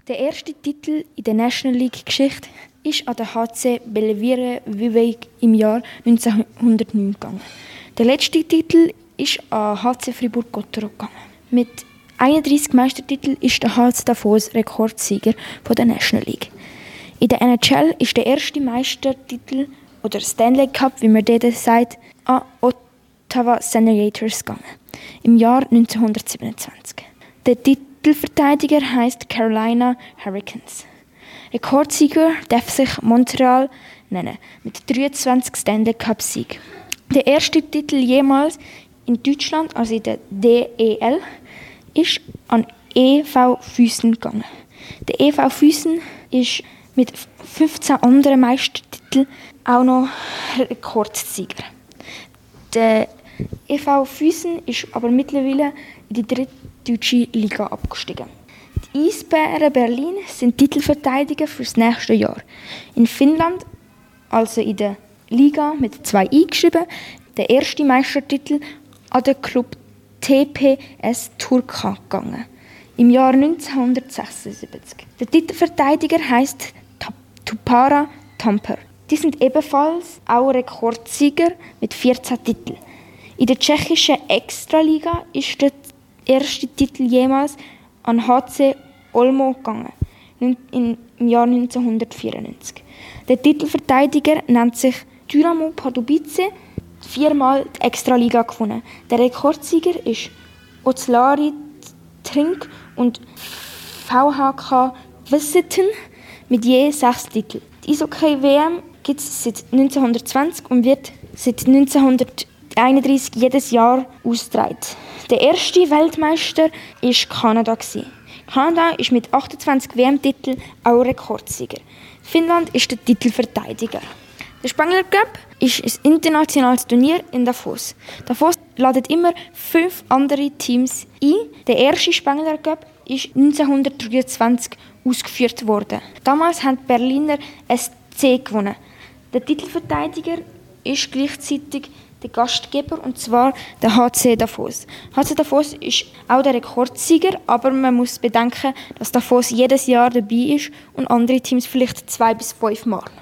Der erste Titel in der National League-Geschichte ist an der HC Belleviere Vevey im Jahr 1909 gegangen. Der letzte Titel ist an HC Fribourg-Gotteron gegangen. Mit 31 Meistertiteln ist der HC Davos Rekordsieger von der National League. In der NHL ist der erste Meistertitel oder Stanley Cup, wie man dort sagt, an Ottawa Senators gegangen. Im Jahr 1927. Der Titelverteidiger heisst Carolina Hurricanes. Rekordsieger darf sich Montreal nennen, mit 23 Stanley Cup-Siegen. Der erste Titel jemals in Deutschland, also in der DEL, ist an EV Füssen gegangen. Der EV Füssen ist mit 15 anderen Meistertiteln auch noch Rekordsieger. Der EV Füssen ist aber mittlerweile in die dritte deutsche Liga abgestiegen. Die Eisbären Berlin sind Titelverteidiger für das nächste Jahr. In Finnland, also in der Liga mit 2 eingeschrieben, der erste Meistertitel an den Club TPS Turku gegangen. Im Jahr 1976. Der Titelverteidiger heisst Tappara Tampere. Die sind ebenfalls auch Rekordsieger mit 14 Titeln. In der tschechischen Extraliga ist der erste Titel jemals an HC Olmo gegangen, im Jahr 1994. Der Titelverteidiger nennt sich Dynamo Pardubice, 4-mal die Extraliga gewonnen. Der Rekordsieger ist Oțelari Trnava und VHK Vsetin mit je 6 Titeln. Die Eishockey-WM gibt es seit 1920 und wird seit 1931 jedes Jahr ausgetragen. Der erste Weltmeister war Kanada. Kanada ist mit 28 WM-Titeln auch Rekordsieger. Finnland ist der Titelverteidiger. Der Spengler Cup ist ein internationales Turnier in Davos. Davos ladet immer 5 andere Teams ein. Der erste Spengler Cup ist 1923 ausgeführt worden. Damals haben die Berliner SC gewonnen. Der Titelverteidiger ist gleichzeitig der Gastgeber, und zwar der HC Davos. HC Davos ist auch der Rekordsieger, aber man muss bedenken, dass Davos jedes Jahr dabei ist und andere Teams vielleicht 2 bis 5 Mal.